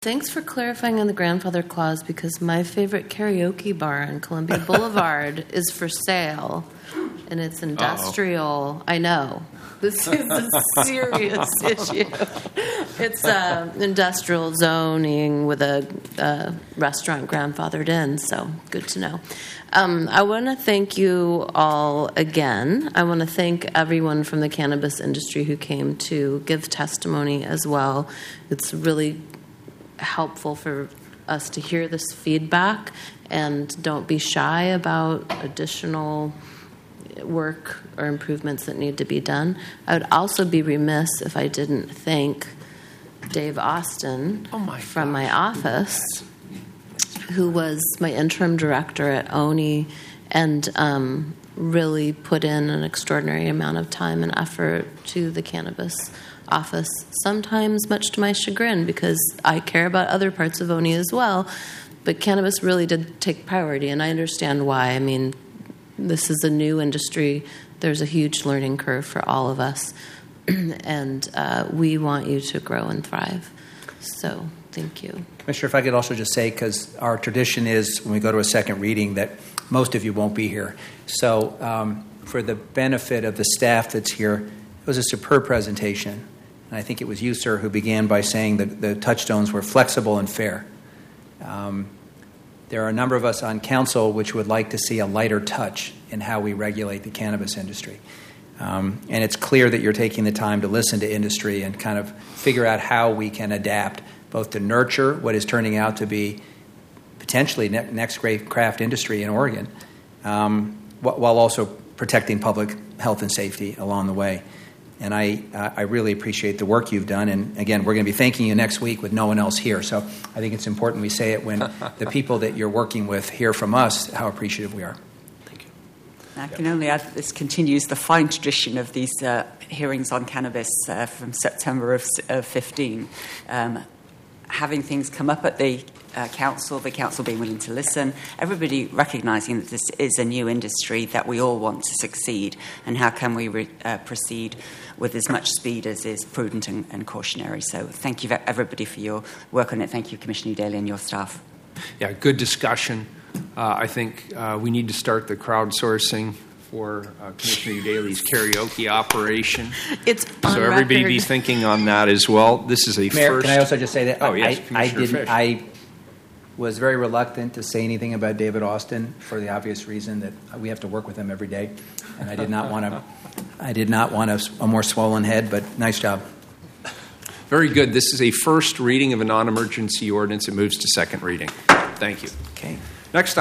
Thanks for clarifying on the grandfather clause, because my favorite karaoke bar on Columbia Boulevard is for sale, and it's industrial. Uh-oh. I know. This is a serious issue. It's industrial zoning with a restaurant grandfathered in, so good to know. I want to thank you all again. I want to thank everyone from the cannabis industry who came to give testimony as well. It's really helpful for us to hear this feedback, and don't be shy about additional work or improvements that need to be done. I would also be remiss if I didn't thank Dave Austin from my office, who was my interim director at ONI and really put in an extraordinary amount of time and effort to the cannabis office, sometimes much to my chagrin, because I care about other parts of ONI as well, but cannabis really did take priority, and I understand why. I mean, this is a new industry. There's a huge learning curve for all of us, and we want you to grow and thrive. So thank you. Commissioner, if I could also just say, because our tradition is when we go to a second reading that most of you won't be here. So for the benefit of the staff that's here, it was a superb presentation. And I think it was you, sir, who began by saying that the touchstones were flexible and fair. There are a number of us on council which would like to see a lighter touch in how we regulate the cannabis industry. And it's clear that you're taking the time to listen to industry and kind of figure out how we can adapt, both to nurture what is turning out to be potentially next great craft industry in Oregon, while also protecting public health and safety along the way. And I really appreciate the work you've done. And again, we're going to be thanking you next week with no one else here. So I think it's important we say it when the people that you're working with hear from us how appreciative we are. Thank you. I can only add that this continues the fine tradition of these hearings on cannabis from September of 15. Having things come up at the council being willing to listen, everybody recognising that this is a new industry, that we all want to succeed, and how can we proceed with as much speed as is prudent and cautionary. So thank you everybody for your work on it. Thank you, Commissioner Daly, and your staff. Yeah, good discussion. I think we need to start the crowdsourcing for Commissioner Daly's karaoke operation. It's on so everybody record. be thinking on that as well. This is a Mayor, first. can I also just say that Fish. I was very reluctant to say anything about David Austin for the obvious reason that we have to work with him every day, and I did not want a more swollen head. But nice job. Very good. This is a first reading of a non-emergency ordinance. It moves to second reading. Thank you. Okay. Next